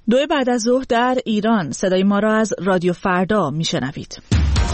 2 بعد از ظهر در ایران. صدای ما را از رادیو فردا میشنوید.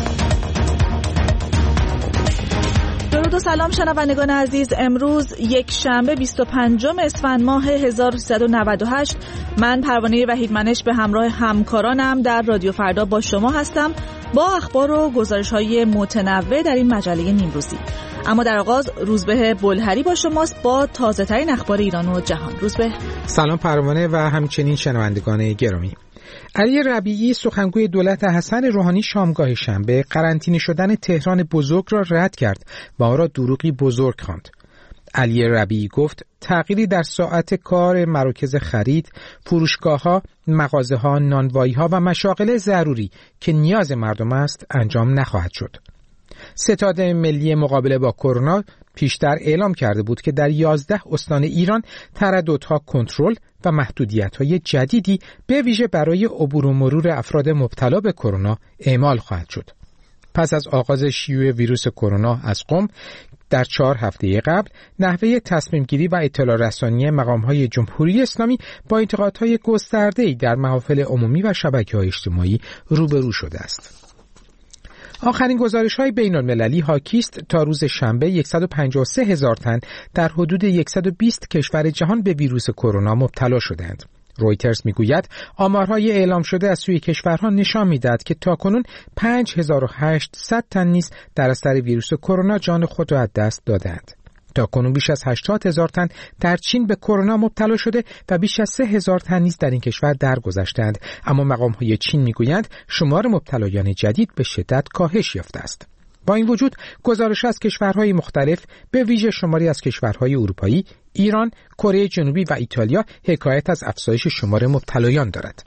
درود و سلام شنوندگان عزیز. امروز یک شنبه 25 اسفند ماه 1398 من پروانه وحیدمنش به همراه همکارانم در رادیو فردا با شما هستم با اخبار و گزارش‌های متنوع در این مجله نیمروزی. اما در آغاز روزبه بلهری با شماست با تازه‌ترین اخبار ایران و جهان. روزبه. سلام پروانه و همچنین شنوندگان گرامی. علی ربیعی سخنگوی دولت حسن روحانی شامگاه شنبه قرنطینه شدن تهران بزرگ را رد کرد و آن را دروغی بزرگ خواند. علی ربیعی گفت تغییری در ساعت کار مراکز خرید، فروشگاه‌ها، مغازه‌ها، نانوایی‌ها و مشاغل ضروری که نیاز مردم است انجام نخواهد شد. ستاد ملی مقابله با کرونا پیشتر اعلام کرده بود که در 11 استان ایران ترددها کنترل و محدودیت‌های جدیدی به ویژه برای عبور و مرور افراد مبتلا به کرونا اعمال خواهد شد. پس از آغاز شیوع ویروس کرونا از قم در 4 هفته قبل، نحوه تصمیم گیری و اطلاع رسانی مقام‌های جمهوری اسلامی با انتقادهای گسترده‌ای در محافل عمومی و شبکه‌های اجتماعی روبرو شده است. آخرین گزارش‌های بین‌المللی حاکی است تا روز شنبه 153,000 تن در حدود 120 کشور جهان به ویروس کرونا مبتلا شدند. رویترز میگوید آمارهای اعلام شده از سوی کشورها نشان می‌دهد که تاکنون 5800 تن نیز در اثر ویروس کرونا جان خود را از دست دادند. تاکنون بیش از 80,000 تن در چین به کرونا مبتلا شده و بیش از 3,000 تن نیز در این کشور درگذشتند، اما مقام‌های چین میگویند شمار مبتلایان جدید به شدت کاهش یافته است. با این وجود گزارش از کشورهای مختلف به ویژه شماری از کشورهای اروپایی، ایران، کره جنوبی و ایتالیا حکایت از افزایش شمار مبتلایان دارد.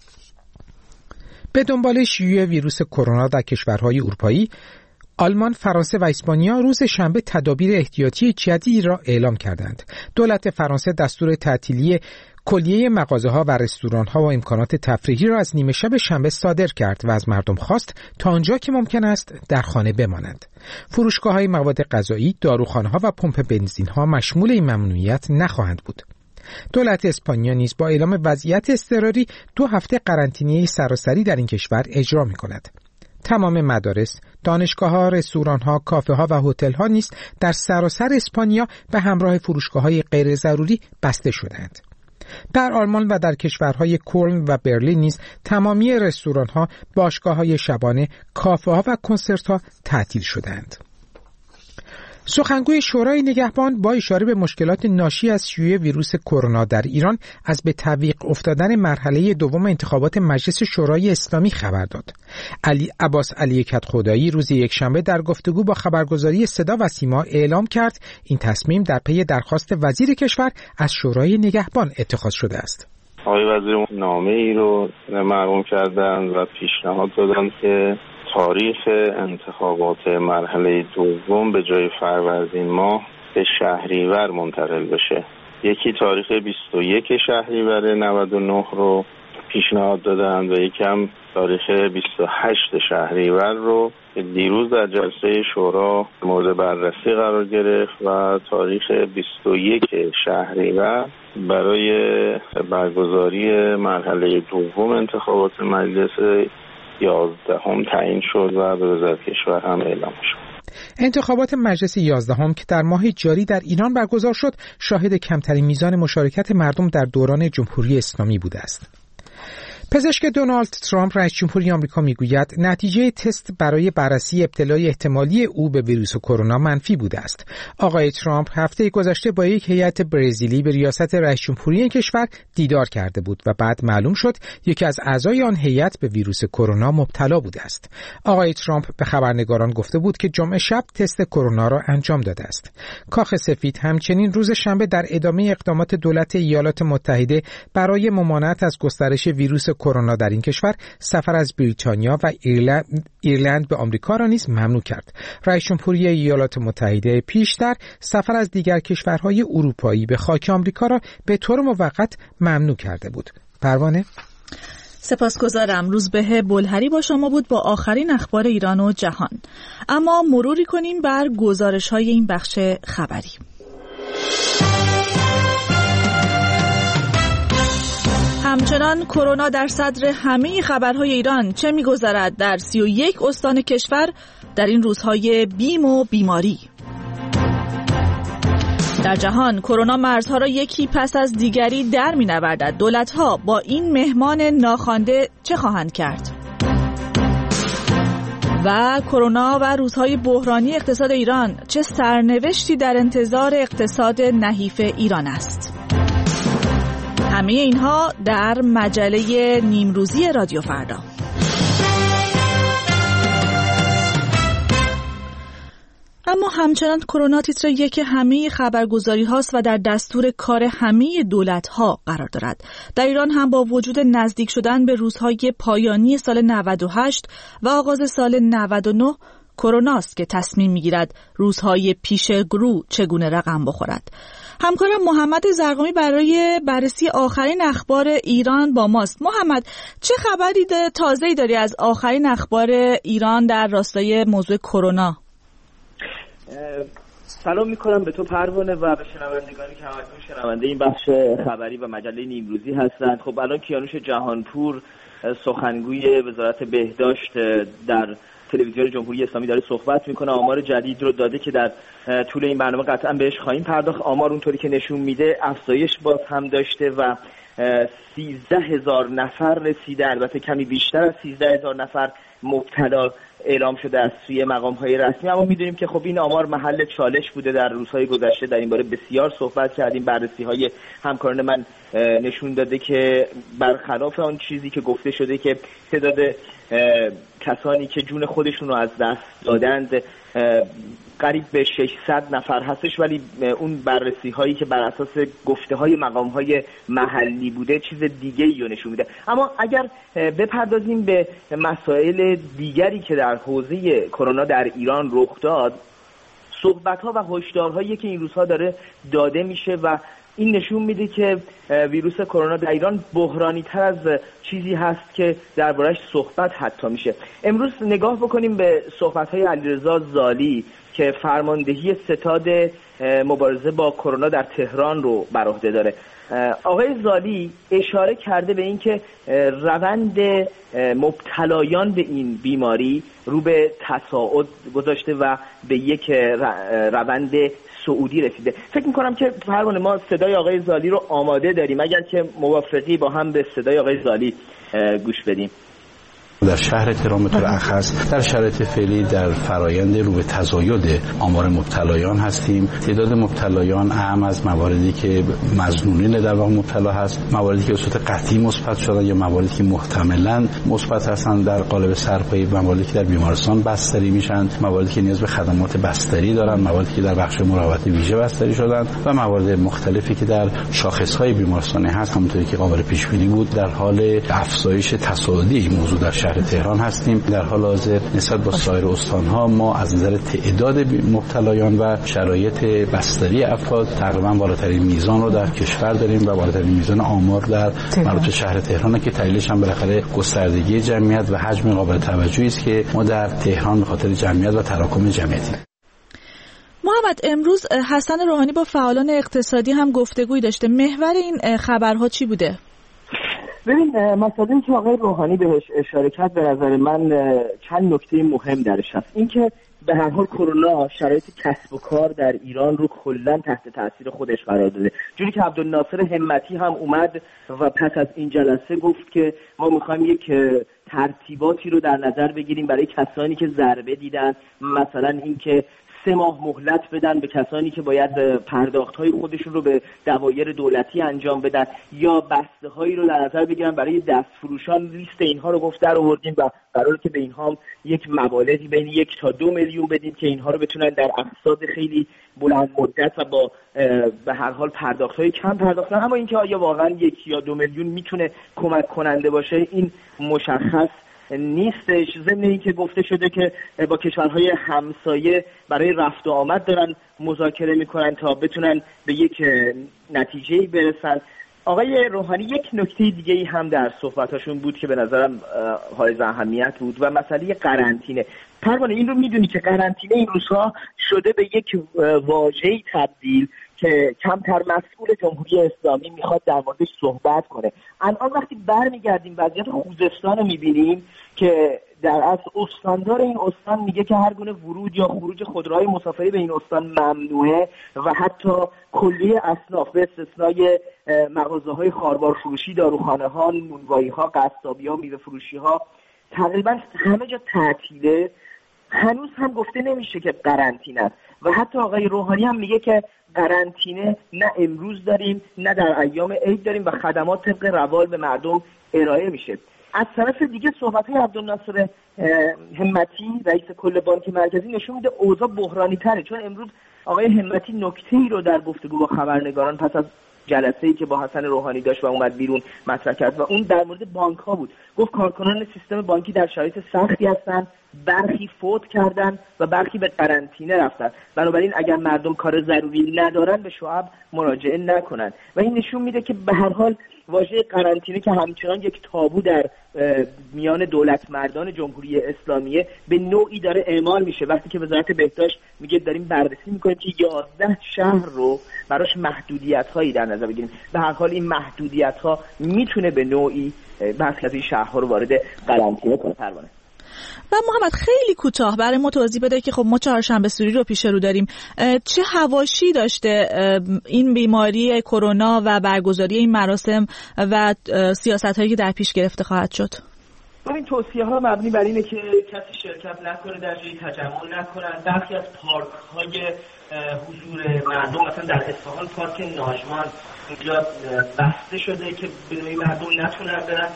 به دنبال شیوع ویروس کرونا در کشورهای اروپایی، آلمان، فرانسه و اسپانیا روز شنبه تدابیر احتیاطی جدیدی را اعلام کردند. دولت فرانسه دستور تعطیلی کلیه مغازه‌ها و رستوران‌ها و امکانات تفریحی را از نیمه شب شنبه صادر کرد و از مردم خواست تا آنجا که ممکن است در خانه بمانند. فروشگاه‌های مواد غذایی، داروخانه‌ها و پمپ بنزین‌ها مشمول این ممنوعیت نخواهند بود. دولت اسپانیا نیز با اعلام وضعیت اضطراری 2 هفته قرنطینه سراسری در این کشور اجرا می‌کند. تمام مدارس، دانشگاه‌ها، رستوران‌ها، کافه‌ها و هتل‌ها نیز در سراسر اسپانیا به همراه فروشگاه‌های غیر ضروری بسته شدند. در آلمان و در کشورهای کلن و برلین نیز تمامی رستوران‌ها، باشگاه‌های شبانه، کافه‌ها و کنسرت‌ها تعطیل شدند. سخنگوی شورای نگهبان با اشاره به مشکلات ناشی از شیوع ویروس کرونا در ایران از به تعویق افتادن مرحله دوم انتخابات مجلس شورای اسلامی خبر داد. عباس علی کدخدایی روز یکشنبه در گفتگو با خبرگزاری صدا و سیما اعلام کرد این تصمیم در پی درخواست وزیر کشور از شورای نگهبان اتخاذ شده است. آقای وزیر نامه ای رو مرقوم کردند و پیشنهاد دادند که تاریخ انتخابات مرحله دوم به جای فروردین ماه به شهریور منتقل بشه. یکی تاریخ 21 شهریور 99 رو پیشنهاد دادند و یکم تاریخ 28 شهریور رو که دیروز در جلسه شورا مورد بررسی قرار گرفت و تاریخ 21 شهریور برای برگزاری مرحله دوم انتخابات مجلس 11 تعیین شد و به وزارت کشور هم اعلام شد. انتخابات مجلس 11 که در ماه جاری در ایران برگزار شد، شاهد کمترین میزان مشارکت مردم در دوران جمهوری اسلامی بوده است. پزشک دونالد ترامپ رئیس جمهوری آمریکا میگوید نتیجه تست برای بررسی ابتلای احتمالی او به ویروس کرونا منفی بوده است. آقای ترامپ هفته گذشته با یک هیئت برزیلی به ریاست رئیس جمهوری کشور دیدار کرده بود و بعد معلوم شد یکی از اعضای آن هیئت به ویروس کرونا مبتلا بوده است. آقای ترامپ به خبرنگاران گفته بود که جمعه شب تست کرونا را انجام داده است. کاخ سفید همچنین روز شنبه در ادامه اقدامات دولت ایالات متحده برای ممانعت از گسترش ویروس کرونا در این کشور سفر از بریتانیا و ایرلند به آمریکا را نیز ممنوع کرد. رئیس جمهوری ایالات متحده پیشتر سفر از دیگر کشورهای اروپایی به خاک آمریکا را به طور موقت ممنوع کرده بود. پروانه، سپاسگزارم. روزبه بلهری با شما بود با آخرین اخبار ایران و جهان. اما مروری کنیم بر گزارش‌های این بخش خبری. همچنان کرونا در صدر همه خبرهای ایران چه می‌گذرد در 31 استان کشور در این روزهای بیم و بیماری. در جهان کرونا مرزها را یکی پس از دیگری در می‌نوردد. دولت‌ها با این مهمان ناخوانده چه خواهند کرد؟ و کرونا و روزهای بحرانی اقتصاد ایران چه سرنوشتی در انتظار اقتصاد نحیف ایران است؟ همه اینها در مجله نیمروزی رادیو فردا. اما همچنان کرونا تیتر یک همه خبرگزاری هاست و در دستور کار همه دولت ها قرار دارد. در ایران هم با وجود نزدیک شدن به روزهای پایانی سال 98 و آغاز سال 99 کروناست که تصمیم میگیرد روزهای پیش گرو چگونه رقم بخورد. همکارم محمد زرقامی برای بررسی آخرین اخبار ایران با ماست. محمد، چه خبری تازه‌ای داری از آخرین اخبار ایران در راستای موضوع کرونا؟ سلام میکنم به تو پروانه و به شنوندگانی که همکنون شنونده این بخش خبری و مجله نیمروزی هستند. خب الان کیانوش جهانپور سخنگوی وزارت بهداشت در تلویزیون جمهوری اسلامی داره صحبت میکنه. آمار جدید رو داده که در طول این برنامه قطعا بهش خواهیم پرداخت. آمار اونطوری که نشون میده افزایش باز هم داشته و 13,000 نفر رسیده، البته کمی بیشتر از 13,000 نفر مبتلا اعلام شده از سوی مقام‌های رسمی. اما می‌دونیم که خب این آمار محل چالش بوده. در روزهای گذشته در این باره بسیار صحبت کردیم. بررسی‌های همکاران من نشون داده که برخلاف آن چیزی که گفته شده که تعداد کسانی که جون خودشون رو از دست دادند قریب به 600 نفر هستش، ولی اون بررسی هایی که بر اساس گفته های مقام های محلی بوده چیز دیگه ای رو نشون میده. اما اگر بپردازیم به مسائل دیگری که در حوزه کرونا در ایران رخ داد، صحبت ها و هشدارهایی که این روزها داره داده میشه و این نشون میده که ویروس کرونا در ایران بحرانی تر از چیزی هست که دربارش صحبت حتی میشه. امروز نگاه بکنیم به صحبت های علیرضا زالی که فرماندهی ستاد مبارزه با کرونا در تهران رو بر عهده داره. آقای زالی اشاره کرده به اینکه روند مبتلایان به این بیماری رو به تصاعد گذاشته و به یک روند صعودی رسیده. فکر می‌کنم که پروانه ما صدای آقای زالی رو آماده داریم، اگر که موافقی با هم به صدای آقای زالی گوش بدیم. در شهر تهران به طور اخص در شرایط فعلی در فرایند رو به تزاید آمار مبتلایان هستیم. تعداد مبتلایان اعم از مواردی که مظنونین در واقع مبتلا هست، مواردی که به صورت قطعی مثبت شدن یا مواردی که محتملاً مثبت هستند در قالب سرپایی، مواردی که در بیمارستان بستری میشن، مواردی که نیاز به خدمات بستری دارن، مواردی که در بخش مراقبت ویژه بستری شدن و موارد مختلفی که در شاخص‌های بیمارستانی هست. همونطوری که قابل پیش بینی بود در حال افزایش تصاعدی این موضوع در شهر تهران هستیم. در حال حاضر نسبت با سایر استان‌ها ما از نظر تعداد مبتلایان و شرایط بستری افراد تقریبا بالاترین میزان رو در کشور داریم و بالاترین میزان آمار در مربوط شهر تهران که دلیلش هم بالاخره گستردگی جمعیت و حجم قابل توجهی است که ما در تهران به خاطر جمعیت و تراکم جمعیتی. محمد، امروز حسن روحانی با فعالان اقتصادی هم گفتگویی داشته. محور این خبرها چی بوده؟ ببین، مسئله که آقای روحانی بهش اشاره کرد به نظر من چند نکته مهم درش هست. این که به هر حال کرونا شرایط کسب و کار در ایران رو کلا تحت تاثیر خودش قرار داده. جوری که عبدالناصر همتی هم اومد و پس از این جلسه گفت که ما میخوایم یک ترتیباتی رو در نظر بگیریم برای کسانی که ضربه دیدن، مثلا این که 3 ماه مهلت بدن به کسانی که باید پرداخت‌های خودشون رو به دوایر دولتی انجام بدن، یا بسته‌هایی رو در نظر بگیرن برای دستفروشان. لیست اینها رو گفت در آوردیم و قراره که به اینها یک مبالغی بین 1 تا 2 میلیون بدیم که اینها رو بتونن در اقساط خیلی بلند مدت و با به هر حال پرداخت‌های کم پرداخت کنن. اما اینکه آیا واقعا 1 یا 2 میلیون میتونه کمک کننده باشه این مشخص نیستش. ضمن این که گفته شده که با کشورهای همسایه برای رفت و آمد دارن مذاکره میکنن تا بتونن به یک نتیجه‌ای برسن. آقای روحانی یک نکته دیگه‌ای هم در صحبتاشون بود که به نظرم حائز اهمیت بود و مسئله قرنطینه. پروانه این رو میدونی که قرنطینه این روزها شده به یک واژه‌ای تبدیل که کمتر مسئول جمهوری اسلامی میخواد در موردش صحبت کنه. الان وقتی برمیگردیم وضعیت خوزستان رو میبینیم که در اصل استاندار این استان میگه که هر گونه ورود یا خروج خودروهای مسافری به این استان ممنوعه و حتی کلیه اصناف به استثنای مغازه‌های خاربار فروشی، داروخانه‌ها، نونوایی‌ها، قصابی‌ها، میوه فروشی‌ها تقریبا همه جا تعطیله. هنوز هم گفته نمیشه که قرنطینه است و حتی آقای روحانی هم میگه که قرنطینه نه امروز داریم نه در ایام عید داریم و خدمات طبق روال به مردم ارائه میشه. از طرف دیگه صحبت‌های عبدالناصر همتی رئیس کل بانک مرکزی نشون میده اوضاع بحرانی تره، چون امروز آقای همتی نکته‌ای رو در گفتگو با خبرنگاران پس از جلسه‌ای که با حسن روحانی داشت و اومد بیرون مطرح کرد و اون در مورد بانک‌ها بود. گفت کارکنان سیستم بانکی در شرایط سختی هستند، برخی فوت کردن و برخی به قرنطینه رفتن، بنابراین اگر مردم کار ضروری ندارن به شعب مراجعه نکنن و این نشون میده که به هر حال واژه قرنطینه که همچنان یک تابو در میان دولت مردان جمهوری اسلامیه به نوعی داره اعمال میشه. وقتی که وزارت بهداشت میگه داریم بررسی میکنیم که 11 شهر رو براش محدودیت‌هایی در نظر بگیریم، به هر حال این محدودیت‌ها میتونه به نوعی برخی از این شهرها رو وارد قرنطینه کنه. پروانه و محمد خیلی کوتاه برای ما توضیح بده که خب ما چهارشنبه سوری رو پیش رو داریم، چه حواشی داشته این بیماری کرونا و برگزاری این مراسم و سیاست‌هایی که در پیش گرفته خواهد شد؟ این توصیه‌ها مبنی بر اینه که کسی شرکت نکنه، در جایی تجمع نکنن. برخی از پارک‌های حضور مردم مثلا در اصفهان پارک ناژمان اونجا بسته شده که به نوعی مردم نتونن برن.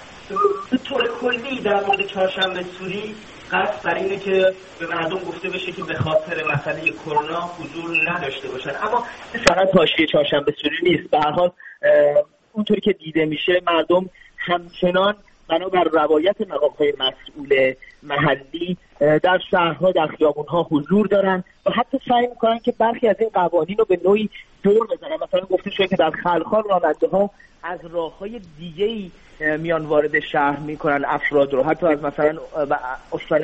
به طور کلی در مورد چهارشنبه سوری قصد بر اینه که به مردم گفته بشه که به خاطر مسئله کرونا حضور نداشته باشن، اما فقط حاشیه چهارشنبه سوری نیست. به هر حال اونطوری که دیده میشه مردم همچنان بنابر روایت مقام‌های مسئول محلی در شهرها در خیابون‌ها حضور دارن و حتی سعی میکنن که برخی از این قوانین رو به نوعی دور بزنن. مثلا گفته شده که در خلخال راننده‌ها از راه‌های دیگه‌ای میان وارد شهر میکنن افراد رو، حتی از مثلا استان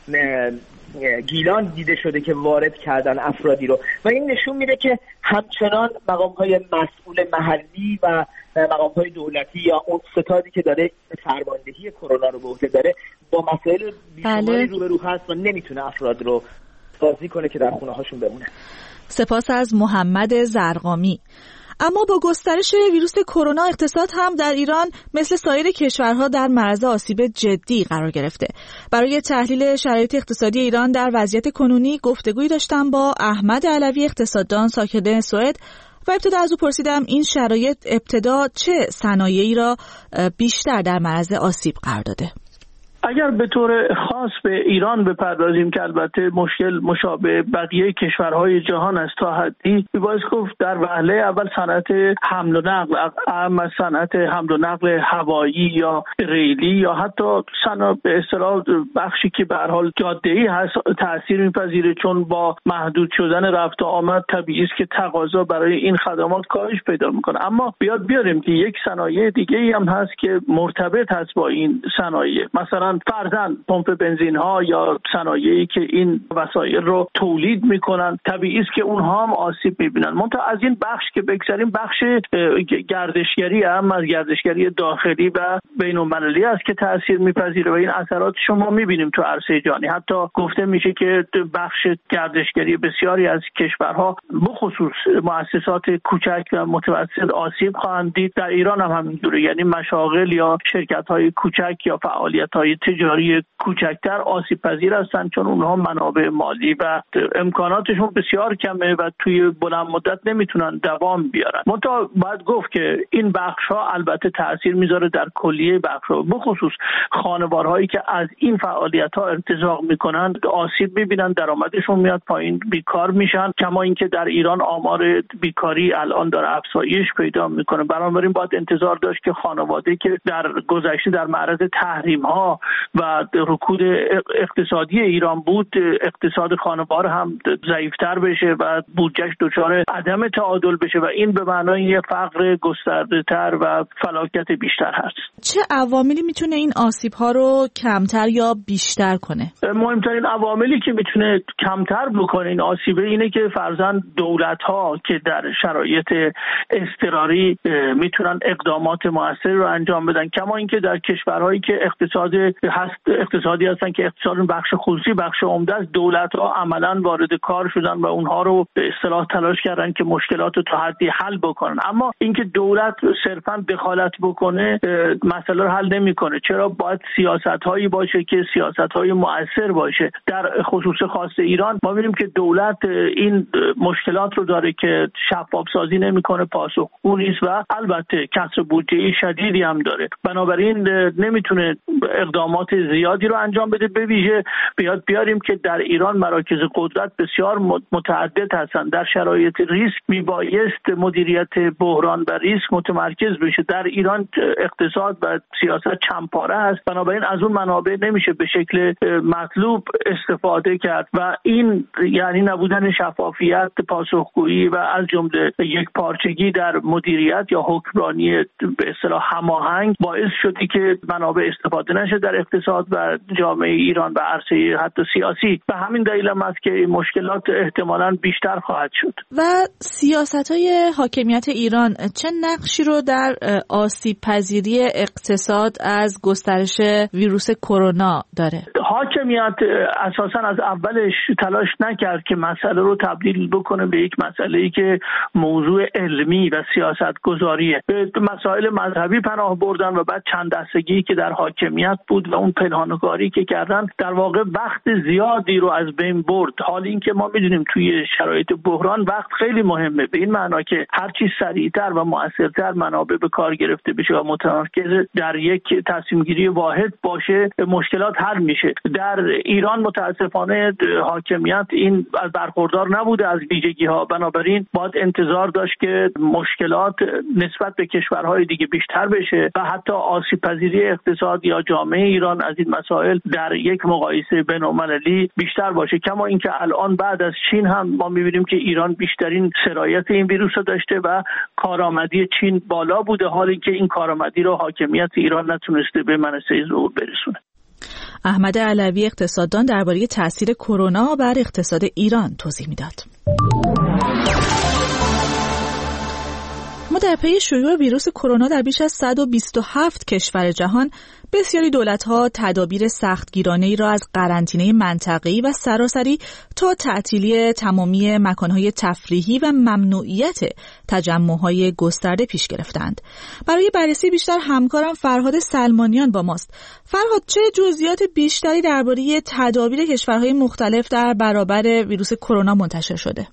گیلان دیده شده که وارد کردن افرادی رو و این نشون میده که همچنان مقام‌های مسئول محلی و مقام‌های دولتی یا اون ستادی که داره فرماندهی کرونا رو به عهده داره با مسائل بیشماری روبرو هست و نمیتونه افراد رو راضی کنه که در خونه هاشون بمونن. سپاس از محمد زرقامی. اما با گسترش ویروس کرونا اقتصاد هم در ایران مثل سایر کشورها در معرض آسیب جدی قرار گرفته. برای تحلیل شرایط اقتصادی ایران در وضعیت کنونی گفتگویی داشتم با احمد علوی اقتصاددان ساکن سوئد و ابتدا از او پرسیدم این شرایط ابتدا چه صنایعی را بیشتر در معرض آسیب قرار داده؟ اگر به طور خاص به ایران بپردازیم که البته مشکل مشابه بقیه کشورهای جهان است تا حدی، میبایست گفت در وهله اول صنعت حمل و نقل، اما صنعت حمل و نقل هوایی یا ریلی یا حتی صنعت به اصطلاح بخشی که به هر حال جاده‌ای هست تأثیر میپذیره، چون با محدود شدن رفت و آمد طبیعی است که تقاضا برای این خدمات کاهش پیدا میکنه. اما بیاریم که یک صنایع دیگه‌ای هم هست که مرتبط هست با این صنایع، مثلا فرضاً پمپ بنزین ها یا صنایعی که این وسایل رو تولید میکنن، طبیعی است که اونها هم آسیب میبینن. منتها از این بخش که بگذاریم، بخش گردشگری هم از گردشگری داخلی و بین‌المللی است که تاثیر میپذیره و این اثرات شما میبینیم تو عرصه جهانی. حتی گفته میشه که بخش گردشگری بسیاری از کشورها بخصوص مؤسسات کوچک و متوسط آسیب خواهند دید. در ایران هم همینطوره، یعنی مشاغل یا شرکت های کوچک یا فعالیت های تجاری کوچکتر آسیب پذیر هستند، چون اونها منابع مالی و امکاناتشون بسیار کمه و توی بلند مدت نمیتونن دوام بیارن. منتها باید گفت که این بخش ها البته تاثیر میذاره در کلیه بخش ها، بخصوص خانوارهایی که از این فعالیت ها ارتزاق میکنن آسیب میبینن، درآمدشون میاد پایین، بیکار میشن. کما اینکه در ایران آمار بیکاری الان داره افزایش پیدا میکنه. بنابراین باید انتظار داشت که خانواده که در گذشته در معرض تحریم ها و رکود اقتصادی ایران بود، اقتصاد خانوار هم ضعیفتر بشه و بودجهش دچار عدم تعادل بشه و این به معنای فقر گسترده‌تر و فلاکت بیشتر هست. چه عواملی میتونه این آسیب‌ها رو کمتر یا بیشتر کنه؟ مهمترین عواملی که میتونه کمتر بکنه این آسیبه اینه که فرضاً دولت‌ها که در شرایط اضطراری میتونن اقدامات موثری رو انجام بدن، کما اینکه در کشورهایی که اقتصادی هستن که اقتصاد بخش خصوصی بخش عمده از دولت‌ها عملاً وارد کار شدن و اونها رو به اصطلاح تلاش کردن که مشکلات رو تا حدی حل بکنن. اما اینکه دولت صرفاً دخالت بکنه مسئله رو حل نمی‌کنه. چرا؟ باید سیاست‌هایی باشه که سیاست‌های مؤثر باشه. در خصوص خاص ایران ما می‌بینیم که دولت این مشکلات رو داره که شفاف سازی نمی‌کنه، پاسخگو نیست و البته کسر بودجه شدیدی هم داره. بنابراین نمیتونه اقدامات زیادی رو انجام بده. به ویژه بیاریم که در ایران مراکز قدرت بسیار متعدد هستند. در شرایط ریسک میبایست مدیریت بحران و ریسک متمرکز بشه. در ایران اقتصاد و سیاست چندپاره هست، بنابراین از اون منابع نمیشه به شکل مطلوب استفاده کرد و این یعنی نبودن شفافیت، پاسخگویی و از جمله یک پارچگی در مدیریت یا حکمرانی به اصطلاح هماهنگ باعث شدی که منابع استفاده نشه در اقتصاد و جامعه ایران و عرصه حتی سیاسی. به همین دلیل هم است که مشکلات احتمالاً بیشتر خواهد شد. و سیاست‌های حاکمیت ایران چه نقشی رو در آسیب پذیری اقتصاد از گسترش ویروس کرونا داره؟ حاکمیت اساساً از اولش تلاش نکرد که مسئله رو تبدیل بکنه به یک مسئله‌ای که موضوع علمی و سیاست گذاریه. به مسائل مذهبی پناه بردن و بعد چند دستگی که در حاکمیت بود و اون پنهانکاری که کردن در واقع وقت زیادی رو از بین برد. حال این که ما میدونیم توی شرایط بحران وقت خیلی مهمه، به این معنا که هر چی سریعتر و مؤثرتر منابع به کار گرفته بشه و متمرکز در یک تصمیم گیری واحد باشه مشکلات حل میشه. در ایران متاسفانه حاکمیت این برخوردار نبوده از ویژگی ها، بنابراین باید انتظار داشت که مشکلات نسبت به کشورهای دیگه بیشتر بشه و حتی آسیب پذیری اقتصاد یا جامعه ایران از این مسائل در یک مقایسه بین‌المللی بیشتر باشه. کما اینکه الان بعد از چین هم ما می‌بینیم که ایران بیشترین سرایت این ویروس رو داشته و کارآمدی چین بالا بوده، حالی که این کارآمدی رو حاکمیت ایران نتونسته به منصه ظهور برسونه. احمد علوی اقتصاددان درباره تاثیر کرونا بر اقتصاد ایران توضیح میداد. ما در پی شیوع ویروس کرونا در بیش از 127 کشور جهان بسیاری دولت‌ها تدابیر سختگیرانه‌ای را از قرنطینه منطقه‌ای و سراسری تا تعطیلی تمامی مکان‌های تفریحی و ممنوعیت تجمع‌های گسترده پیش گرفتند. برای بررسی بیشتر همکارم فرهاد سلمانیان با ماست. فرهاد، چه جزئیات بیشتری درباره تدابیر کشورهای مختلف در برابر ویروس کرونا منتشر شده؟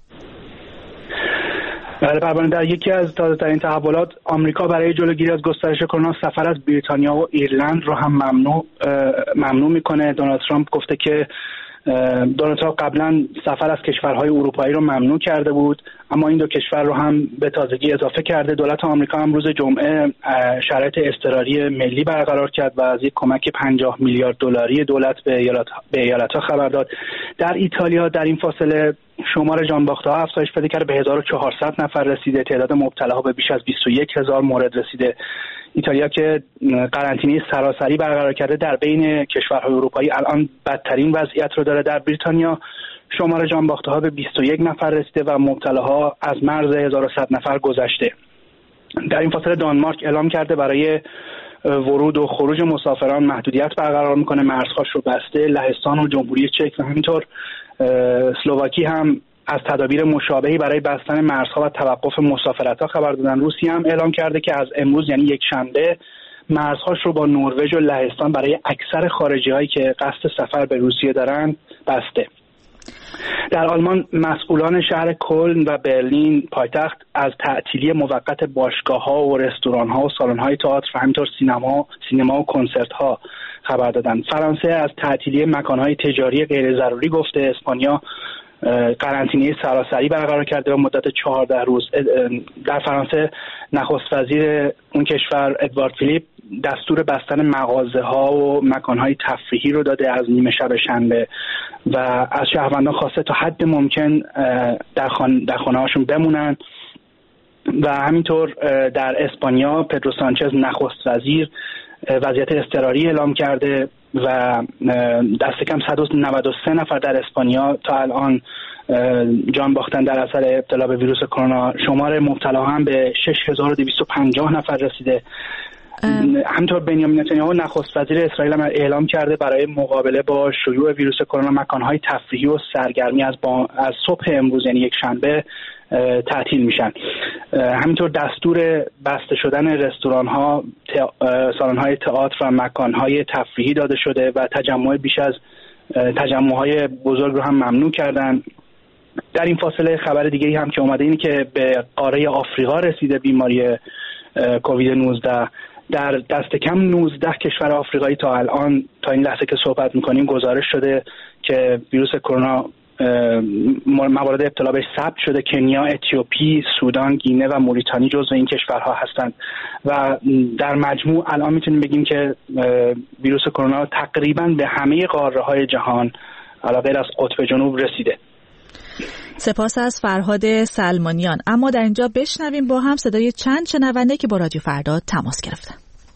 بله پروانه، در یکی از تازه‌ترین تحولات آمریکا برای جلوگیری از گسترش کرونا سفر از بریتانیا و ایرلند رو هم ممنوع میکنه. دونالد ترامپ گفته که دونالد ترامپ قبلا سفر از کشورهای اروپایی رو ممنوع کرده بود، اما این دو کشور رو هم به تازگی اضافه کرده. دولت آمریکا هم روز جمعه شرایط اضطراری ملی برقرار کرد و از یک کمک 50 میلیارد دلاری دولت به ایالت‌ها خبر داد. در ایتالیا در این فاصله شمار جانباخته‌ها افزایش پیدا کرده، به 1400 نفر رسیده. تعداد مبتلاها به بیش از 21000 مورد رسیده. ایتالیا که قرنطینه سراسری برقرار کرده در بین کشورهای اروپایی الان بدترین وضعیت رو داره. در بریتانیا شمار جانباخته‌ها به 21 نفر رسیده و مبتلاها از مرز 1100 نفر گذشته. در این فاصله دانمارک اعلام کرده برای ورود و خروج مسافران محدودیت برقرار میکنه، مرزهاش رو بسته. لهستان و جمهوری چک و همینطور اسلواکی هم از تدابیر مشابهی برای بستن مرزها و توقف مسافرت‌ها خبر دادن. روسیه هم اعلام کرده که از امروز یعنی یک شنبه مرزهاش رو با نروژ و لهستان برای اکثر خارجی‌هایی که قصد سفر به روسیه دارن بسته. در آلمان مسئولان شهر کلن و برلین پایتخت از تعطیلی موقت باشگاه‌ها و رستوران‌ها و سالن‌های تئاتر و همینطور سینما و کنسرت‌ها خبر دادند. فرانسه از تعطیلی مکان‌های تجاری غیر ضروری گفته. اسپانیا قرنطینه سراسری برقرار کرده و مدت 14 روز. در فرانسه نخست وزیر اون کشور ادوارد فیلیپ دستور بستن مغازه‌ها و مکان‌های تفریحی رو داده از نیمه شب شنبه و از شهروندان خواسته تا حد ممکن در خانه‌هاشون بمونن و همینطور در اسپانیا پدرو سانچز نخست وزیر وضعیت اضطراری اعلام کرده و دست کم 193 نفر در اسپانیا تا الان جان باختن در اثر ابتلا به ویروس کرونا. شمار مبتلا هم به 6250 نفر رسیده. همینطور بنیامین نتانیاهو نخست وزیر اسرائیل هم اعلام کرده برای مقابله با شیوع ویروس کرونا مکان‌های تفریحی و سرگرمی از صبح امروز یعنی یک شنبه تعطیل میشن. همینطور دستور بسته شدن رستوران‌ها، سالن‌های تئاتر و مکان‌های تفریحی داده شده و تجمع بیش از تجمع‌های بزرگ رو هم ممنوع کردن. در این فاصله خبر دیگه‌ای هم که اومده اینه که به قاره آفریقا رسیده بیماری کووید 19. در دست کم 19 کشور آفریقایی تا الان تا این لحظه که صحبت می‌کنیم گزارش شده که ویروس کرونا موارد ابتلا بهش ثبت شده. کنیا، اتیوپی، سودان، گینه و موریتانی جزو این کشورها هستند و در مجموع الان میتونیم بگیم که ویروس کرونا تقریبا به همه قاره‌های جهان علاوه از قطب جنوب رسیده. سپاس از فرهاد سلمانیان. اما در اینجا بشنویم با هم صدای چند شنونده که با رادیو فردا تماس گرفتن.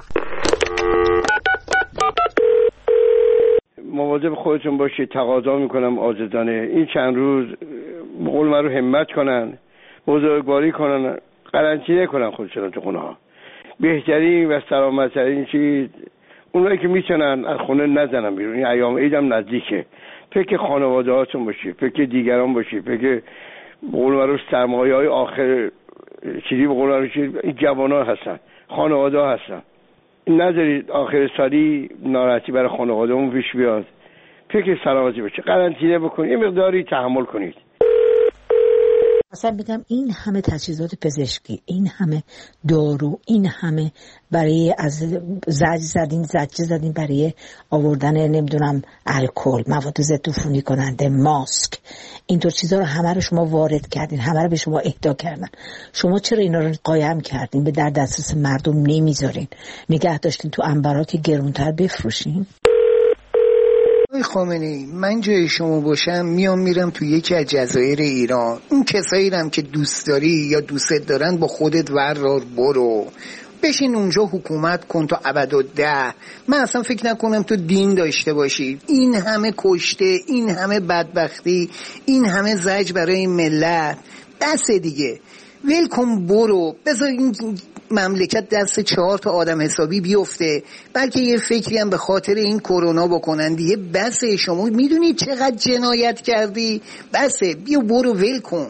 مواظب خودتون باشید. تقاضا میکنم عاجزانه این چند روز قول من رو همت کنن، بزرگواری کنن، قرنطینه کنن خودشون تو خونه ها. بهترین و سلامت‌ترین چیز اونایی که میتونن از خونه نزنن بیرون. این ایام عید هم نزدیکه. فکر خانواده هاتون باشید، فکر دیگران باشید، فکر قول من رو سرمایه‌های آخر چیزی به قول من رو این جوانان هستن، خانواده ها هستن. نذارید آخر سالی ناراحتی برای خانواده‌مون پیش بیاد. فکر سلامتی باشه. قرنطینه بکنید. یه مقداری تحمل کنید. مثلا بگم این همه تجهیزات پزشکی، این همه دارو، این همه برای از زجر زدین برای آوردن نمیدونم الکل، مواد ضد عفونی کننده، ماسک، اینطور چیزا رو همه رو شما وارد کردین، همه رو به شما اهدا کردن. شما چرا اینا رو قایم کردین؟ به در دسترس مردم نمیذارین، نگه داشتین تو انبارا که گرونتر بفروشین؟ خامنه‌ای، من جای شما باشم میرم تو یکی از جزایر ایران. اون کسایی هم که دوست داری یا دوست دارن با خودت ورار برو بشین اونجا حکومت کن تا ابدالده. من اصلا فکر نکنم تو دین داشته باشی. این همه کشته، این همه بدبختی، این همه زجر برای این ملت، بس دیگه، ول کن برو. بذار این مملکت دست 4 تا آدم حسابی بیفته، بلکه یه فکری هم به خاطر این کرونا بکنن دیگه. بسه، شما میدونی چقدر جنایت کردی؟ بسه، بیا برو ول کن.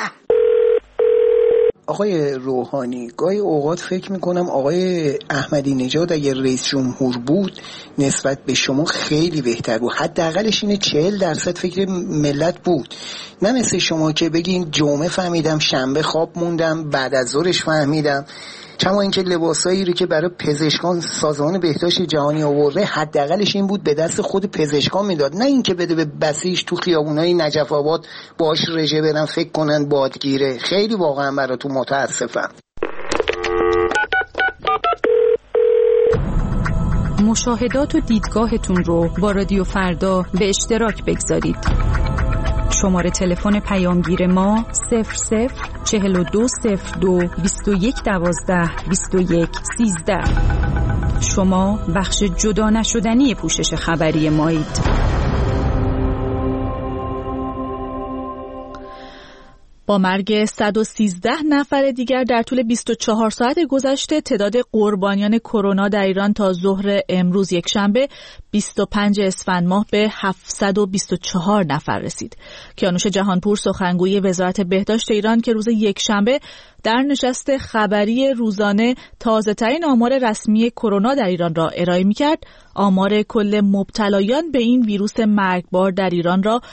آقای روحانی، گاهی اوقات فکر میکنم آقای احمدی نژاد اگر رئیس جمهور بود نسبت به شما خیلی بهتر بود. حداقلش اینه 40% فکر ملت بود، نه مثل شما که بگین جمعه فهمیدم، شنبه خواب موندم، بعد از ظهرش فهمیدم. کما اینکه لباسایی رو که برای پزشکان سازمان بهداشت جهانی آورده حداقلش این بود به دست خود پزشکان میداد، نه اینکه بده به بسیج تو خیابونای نجف آباد باش رژه برن فکر کنن بادگیره. خیلی واقعا براتون متاسفم. مشاهدات و دیدگاهتون رو با رادیو فردا به اشتراک بگذارید. شماره تلفن پیامگیر ما 004202 2112 2113. شما بخش جدا نشدنی پوشش خبری مایید. با مرگ 113 نفر دیگر در طول 24 ساعت گذشته تعداد قربانیان کرونا در ایران تا ظهر امروز یکشنبه 25 اسفند ماه به 724 نفر رسید. کیانوش جهانپور سخنگوی وزارت بهداشت ایران که روز یکشنبه در نشست خبری روزانه تازه‌ترین آمار رسمی کرونا در ایران را ارائه می‌کرد، آمار کل مبتلایان به این ویروس مرگبار در ایران را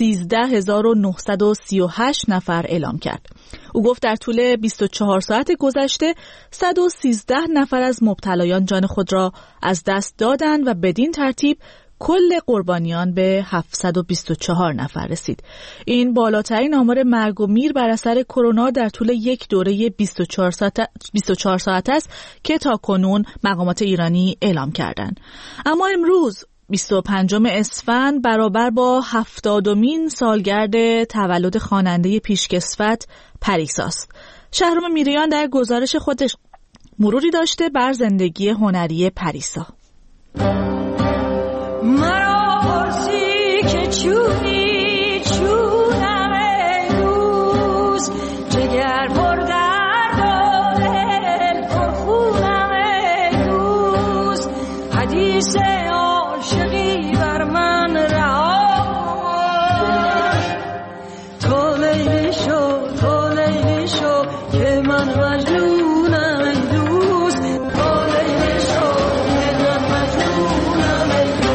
13938 نفر اعلام کرد. او گفت در طول 24 ساعت گذشته 113 نفر از مبتلایان جان خود را از دست دادند و بدین ترتیب کل قربانیان به 724 نفر رسید. این بالاترین آمار مرگ و میر بر اثر کرونا در طول یک دوره 24 ساعت است که تاکنون مقامات ایرانی اعلام کردند. اما امروز 25 اسفند برابر با 70مین سالگرد تولد خواننده پیشکسوت پریساست. شهرام میریان در گزارش خودش مروری داشته بر زندگی هنری پریسا. مرا پرسی که چونی چونم امروز، جگر پر درد و دل پر خونم امروز، حدیث عاشقی بر من رها، تو لیلی شو که من مجنونم امروز، تو لیلی شو که من مجنونم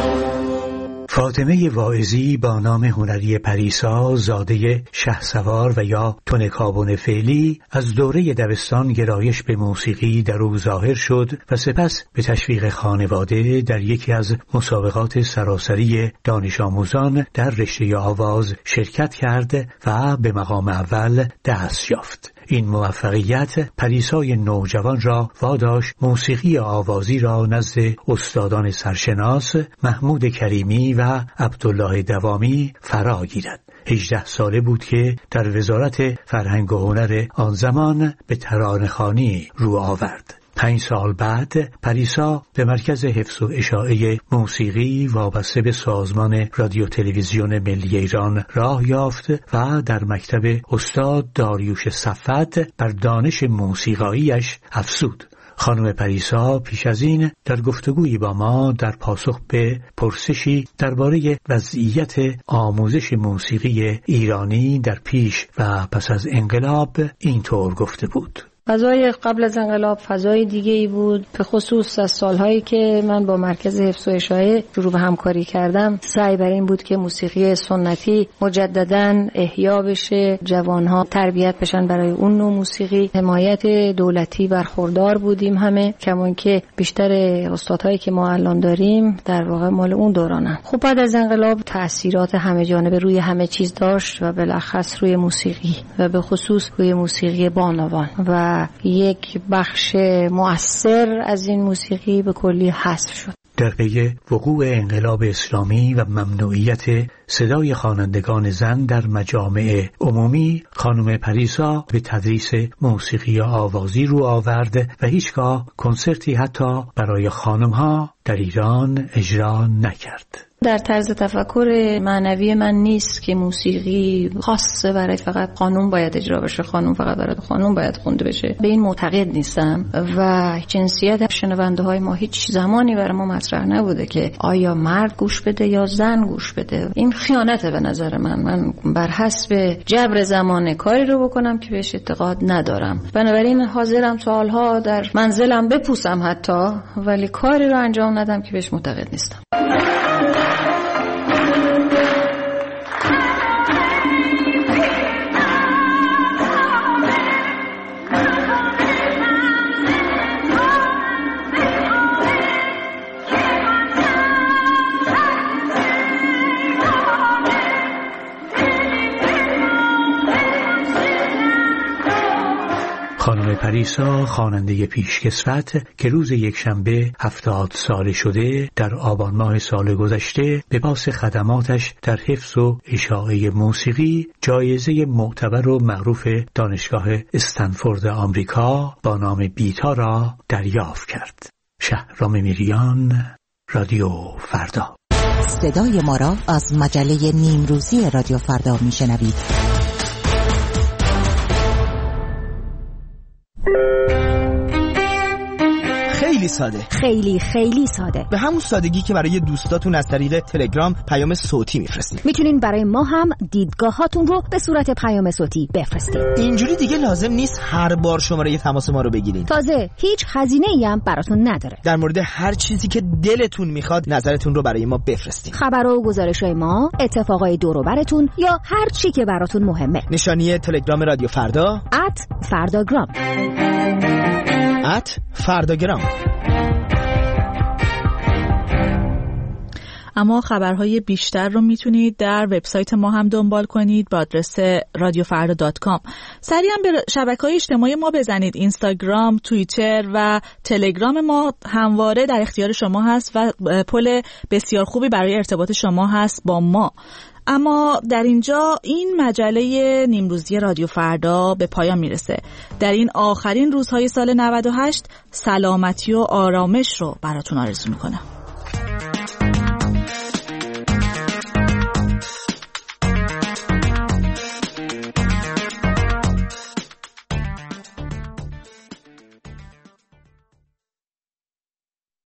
امروز. فاطمه واعظی با نام هنری پریسا، زاده شهسوار و یا تنکابون فعلی، از دوره دبستان گرایش به موسیقی در او ظاهر شد و سپس به تشویق خانواده در یکی از مسابقات سراسری دانش آموزان در رشته آواز شرکت کرد و به مقام اول دست یافت. این موفقیت پریسای نوجوان را واداشت موسیقی آوازی را نزد استادان سرشناس محمود کریمی و عبدالله دوامی فرا گیرد. 18 ساله بود که در وزارت فرهنگ و هنر آن زمان به ترانه‌خوانی رو آورد. 5 سال بعد پریسا به مرکز حفظ و اشاعه موسیقی وابسته به سازمان رادیو تلویزیون ملی ایران راه یافت و در مکتب استاد داریوش صفت بر دانش موسیقاییش افزود. خانم پریسا پیش از این در گفتگویی با ما در پاسخ به پرسشی درباره وضعیت آموزش موسیقی ایرانی در پیش و پس از انقلاب اینطور گفته بود: فضای قبل از انقلاب فضای دیگه ای بود، به خصوص از سالهایی که من با مرکز حفظ و اشاعه شروع به همکاری کردم. سعی بر این بود که موسیقی سنتی مجدداً احیا بشه، جوانها تربیت بشن برای اون نوع موسیقی. حمایت دولتی برخوردار بودیم همه، کمان که بیشتر استادهایی که ما الان داریم در واقع مال اون دورانن. خب بعد از انقلاب تأثیرات همه جانبه روی همه چیز داشت و بالاخص روی موسیقی و به خصوص روی موسیقی بانوان و یک بخش مؤثر از این موسیقی به کلی حذف شد. در پی وقوع انقلاب اسلامی و ممنوعیت صدای خوانندگان زن در مجامع عمومی، خانم پریسا به تدریس موسیقی آوازی رو آورد و هیچگاه کنسرتی حتی برای خانم‌ها در ایران اجرا نکرد. در طرز تفکر معنوی من نیست که موسیقی خاصه برای فقط خانم باید اجرا بشه، خانم فقط برای خانم باید خونده بشه. به این معتقد نیستم و جنسیت شنونده های ما هیچ زمانی برای ما مطرح نبوده که آیا مرد گوش بده یا زن گوش بده. این خیانته به نظر من بر حسب جبر زمانه کاری رو بکنم که بهش اعتقاد ندارم. بنابراین حاضرم سالها در منزلم بپوسم حتی، ولی کاری رو انجام ندم که بهش معتقد نیستم. خانم پریسا، خواننده پیشکسوت که روز یکشنبه 70 ساله شده، در آبان ماه سال گذشته به پاس خدماتش در حفظ و اشاعه موسیقی جایزه معتبر و معروف دانشگاه استنفورد آمریکا با نام بیتا را دریافت کرد. شهرام میریان، رادیو فردا. صدای ما را از مجله نیمروزی رادیو فردا میشنوید. خیلی ساده، خیلی ساده، به همون سادگی که برای دوستاتون از طریق تلگرام پیام صوتی میفرستید. میتونین برای ما هم دیدگاهاتون رو به صورت پیام صوتی بفرستید. اینجوری دیگه لازم نیست هر بار شماره تماس ما رو بگیرین. تازه هیچ هزینه‌ای هم براتون نداره. در مورد هر چیزی که دلتون میخواد نظرتون رو برای ما بفرستید. خبر و گزارش‌های ما، اتفاقای دور و براتون یا هر چی که براتون مهمه. نشانی تلگرام رادیو فردا @فرداگرام. فرداگرام. اما خبرهای بیشتر رو میتونید در وبسایت ما هم دنبال کنید با آدرس radiofarda.com. سریعا به شبکه‌های اجتماعی ما بزنید. اینستاگرام، توییتر و تلگرام ما همواره در اختیار شما هست و پل بسیار خوبی برای ارتباط شما هست با ما. اما در اینجا این مجله نیمروزی رادیو فردا به پایان میرسه. در این آخرین روزهای سال 98 سلامتی و آرامش رو براتون آرزو میکنم.